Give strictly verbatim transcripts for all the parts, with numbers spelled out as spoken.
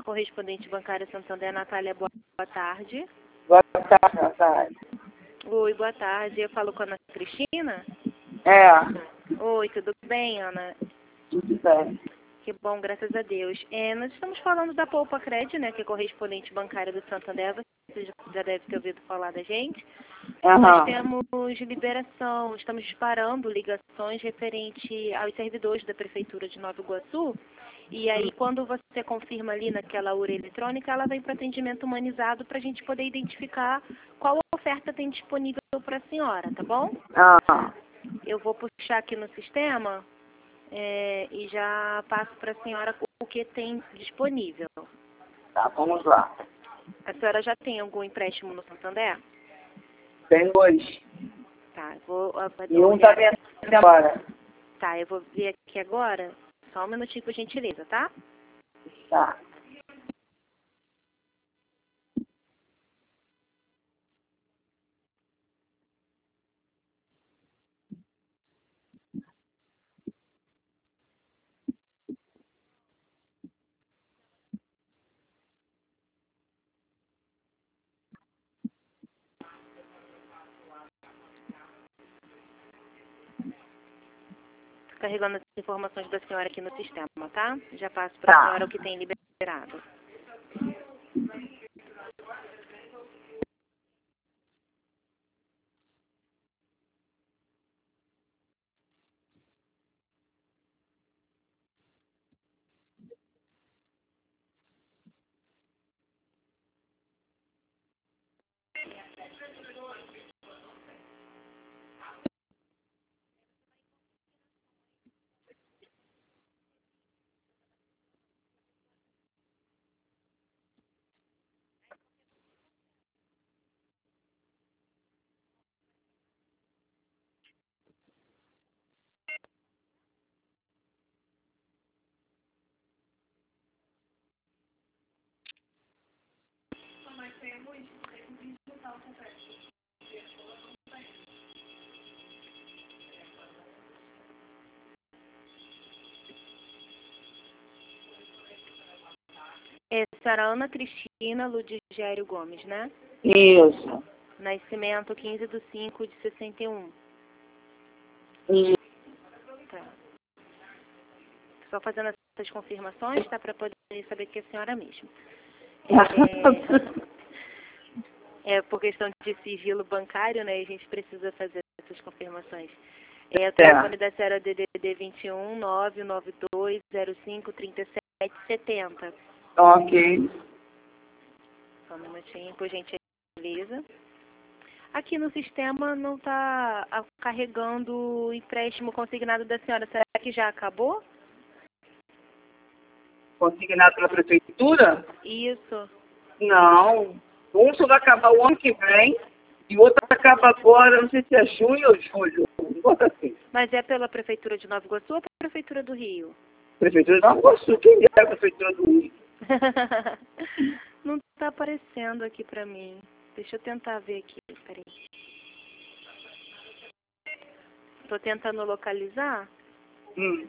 correspondente bancária Santander, Natália, boa tarde. Boa tarde, Natália. Oi, boa tarde. Eu falo com a Ana Cristina? É. Oi, tudo bem, Ana? Tudo bem. Que bom, graças a Deus. É, nós estamos falando da Poupa Cred, né, que é correspondente bancária do Santander. Você já, já deve ter ouvido falar da gente. Uhum. Nós temos liberação, estamos disparando ligações referente aos servidores da Prefeitura de Nova Iguaçu. E aí, quando você confirma ali naquela urna eletrônica, ela vem para atendimento humanizado para a gente poder identificar qual oferta tem disponível para a senhora, tá bom? Ah. Eu vou puxar aqui no sistema é, e já passo para a senhora o que tem disponível. Tá, vamos lá. A senhora já tem algum empréstimo no Santander? Tem dois. Tá, eu vou... E um tá vencendo agora. Tá, eu vou ver aqui agora. Só um minutinho, por gentileza, tá? Tá. Carregando as informações da senhora aqui no sistema, tá? Já passo para a Tá. senhora o que tem liberado. É a senhora Ana Cristina Ludigério Gomes, né? Isso. Nascimento quinze de cinco de sessenta e um. Isso. Tá. Só fazendo essas confirmações, tá? Para poder saber que é a senhora mesmo. É, é por questão de sigilo bancário, né? A gente precisa fazer essas confirmações. É, o telefone da senhora é D D D vinte e um, nove nove dois, zero cinco, trinta e sete, setenta. Ok. Só um minutinho, por gentileza. Aqui no sistema não está carregando o empréstimo consignado da senhora. Será que já acabou? Consignado pela prefeitura? Isso. Não. Um só vai acabar o ano que vem e o outro acaba agora, não sei se é junho ou julho. Bota assim. Mas é pela Prefeitura de Nova Iguaçu ou pela Prefeitura do Rio? Prefeitura de Nova Iguaçu. Quem é a prefeitura do Rio? Não está aparecendo aqui para mim. Deixa eu tentar ver aqui. Peraí. Estou tentando localizar. Hum.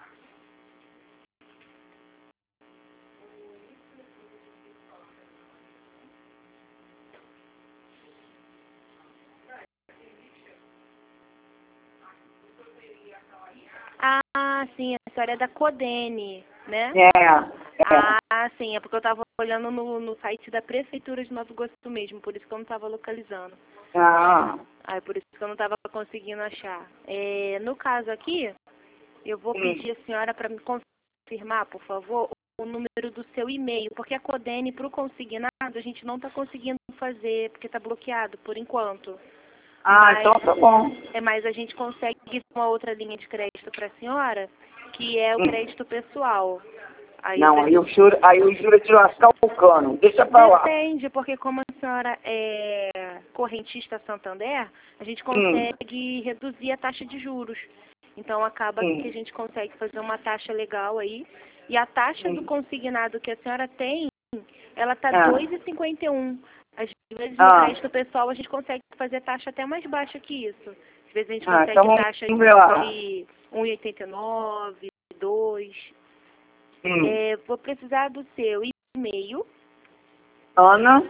Ah, sim, a senhora é da Codene, né? É. é. Ah, sim, é porque eu estava olhando no, no site da Prefeitura de Nova Iguaçu mesmo, por isso que eu não estava localizando. Ah. Ah, é por isso que eu não estava conseguindo achar. É, no caso aqui, eu vou Hum. pedir a senhora para me confirmar, por favor, o número do seu e-mail, porque a Codene, para o consignado, a gente não está conseguindo fazer, porque está bloqueado por enquanto. Ah, Mas, então tá bom. é, mas a gente consegue uma outra linha de crédito para a senhora, que é o Hum. crédito pessoal. Aí Não, aí eu juro, aí eu juro de lascar o cano. Deixa pra lá. Depende, porque como a senhora é correntista Santander, a gente consegue hum. reduzir a taxa de juros. Então acaba hum. que a gente consegue fazer uma taxa legal aí. E a taxa hum. do consignado que a senhora tem, ela está ah. dois vírgula cinquenta e um. Às vezes no ah. crédito pessoal a gente consegue fazer taxa até mais baixa que isso. Às vezes a gente ah, consegue então taxa de um vírgula oitenta e nove, dois. Hum. É, vou precisar do seu e-mail. Ana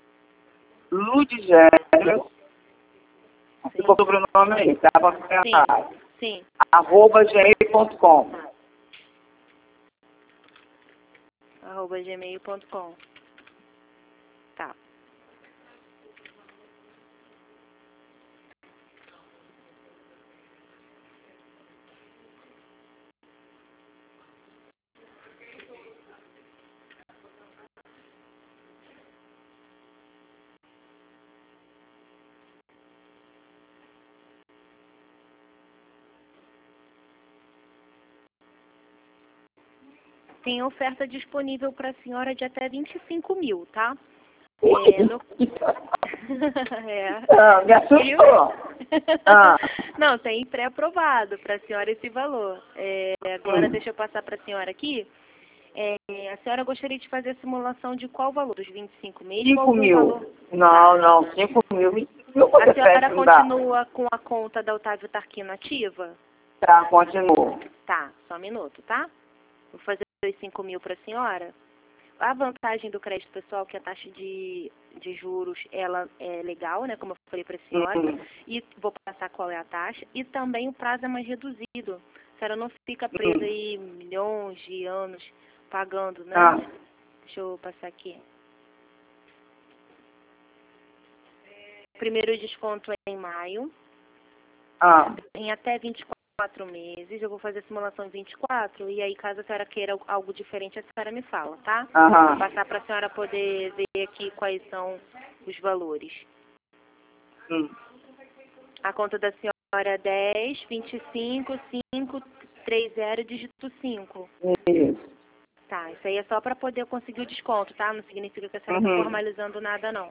Ludgero. Ficou o sobrenome aí, tá? Pra ficar errado. Sim. Arroba gmail ponto com. Arroba gmail ponto com. Tá. Tem oferta disponível para a senhora de até vinte e cinco mil, tá? É, no... é. Ah, me assustou. Ah. Não, tem pré-aprovado para a senhora esse valor. É, agora, hum. deixa eu passar para a senhora aqui. É, a senhora gostaria de fazer a simulação de qual valor? Dos vinte e cinco mil? cinco mil. Valor? Não, tá. não, cinco mil. A senhora continua com a conta da Otávio Tarquino ativa? Tá, continua. Tá, só um minuto, tá? Vou fazer os cinco mil para a senhora. A vantagem do crédito pessoal é que a taxa de, de juros ela é legal, né? Como eu falei para a senhora. Uhum. E vou passar qual é a taxa. E também o prazo é mais reduzido. A senhora não fica presa uhum. aí milhões de anos pagando, né? Ah. Deixa eu passar aqui. Primeiro desconto é em maio. Ah. Em até vinte e quatro meses. Eu vou fazer a simulação em vinte e quatro. E aí, caso a senhora queira algo diferente, a senhora me fala, tá? Uhum. Vou passar para a senhora poder ver aqui quais são os valores. Hum. A conta da senhora é dez, vinte e cinco, cinco, trinta, dígito cinco. Isso. Tá, isso aí é só para poder conseguir o desconto, tá? Não significa que a senhora está uhum. formalizando nada, não.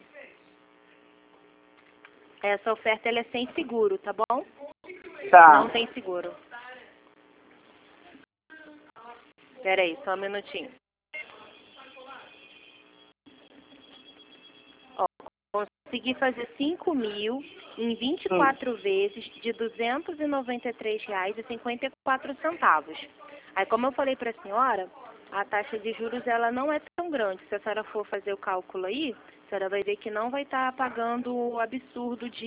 Essa oferta ela é sem seguro, tá bom? Tá. Não tem seguro. Espera aí, só um minutinho. Ó, consegui fazer cinco mil em vinte e quatro hum. vezes de duzentos e noventa e três reais e cinquenta e quatro centavos. Aí, como eu falei para a senhora, a taxa de juros ela não é tão grande. Se a senhora for fazer o cálculo aí, a senhora vai ver que não vai estar tá pagando o absurdo de,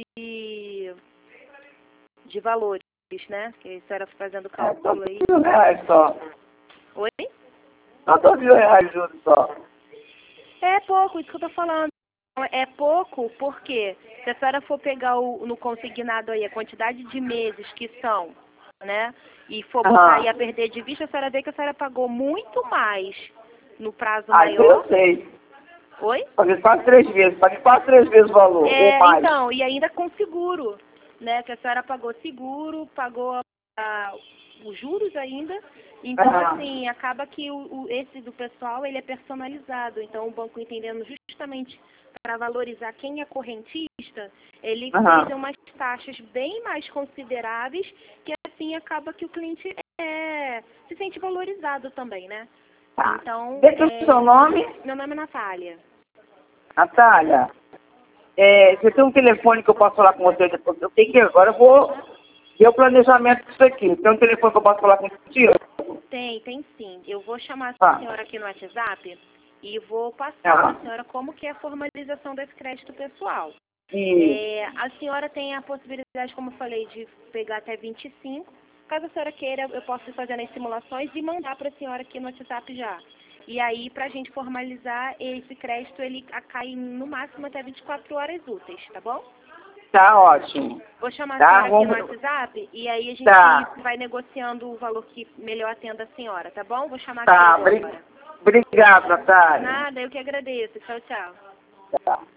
de valores, né? Que a senhora fazendo o cálculo aí. Mil reais só. Oi? Só dois mil reais juros só. É pouco, isso que eu tô falando. É pouco porque se a senhora for pegar o, no consignado aí a quantidade de meses que são, né? E for botar e a perder de vista, a senhora vê que a senhora pagou muito mais no prazo ah, maior. Eu sei. Oi? Paguei quase três vezes, paguei quase três vezes o valor. É, ou mais. Então, e ainda com seguro, né? Que a senhora pagou seguro, pagou a, os juros ainda. Então, uhum. assim, acaba que o, o, esse do pessoal, ele é personalizado. Então, o banco entendendo justamente para valorizar quem é correntista, ele uhum. fez umas taxas bem mais consideráveis, que assim acaba que o cliente é, se sente valorizado também, né? Tá. Então, Deixa é, o seu nome. Meu nome é Natália. Natália, é, você tem um telefone que eu posso falar com você depois? Eu tenho que agora eu vou ver o planejamento disso aqui. Tem um telefone que eu posso falar contigo? Tem, tem sim. Eu vou chamar ah. a senhora aqui no WhatsApp e vou passar ah. para a senhora como que é a formalização desse crédito pessoal. É, a senhora tem a possibilidade, como eu falei, de pegar até vinte e cinco. Caso a senhora queira, eu posso ir fazendo as simulações e mandar para a senhora aqui no WhatsApp já. E aí, para a gente formalizar, esse crédito, ele cai no máximo até vinte e quatro horas úteis, tá bom? Tá ótimo. Vou chamar tá, a senhora vamos... aqui no WhatsApp e aí a gente tá. vai negociando o valor que melhor atenda a senhora, tá bom? Vou chamar tá, aqui agora. Obrigado, Natália. Nada, eu que agradeço. Tchau, tchau. Tá.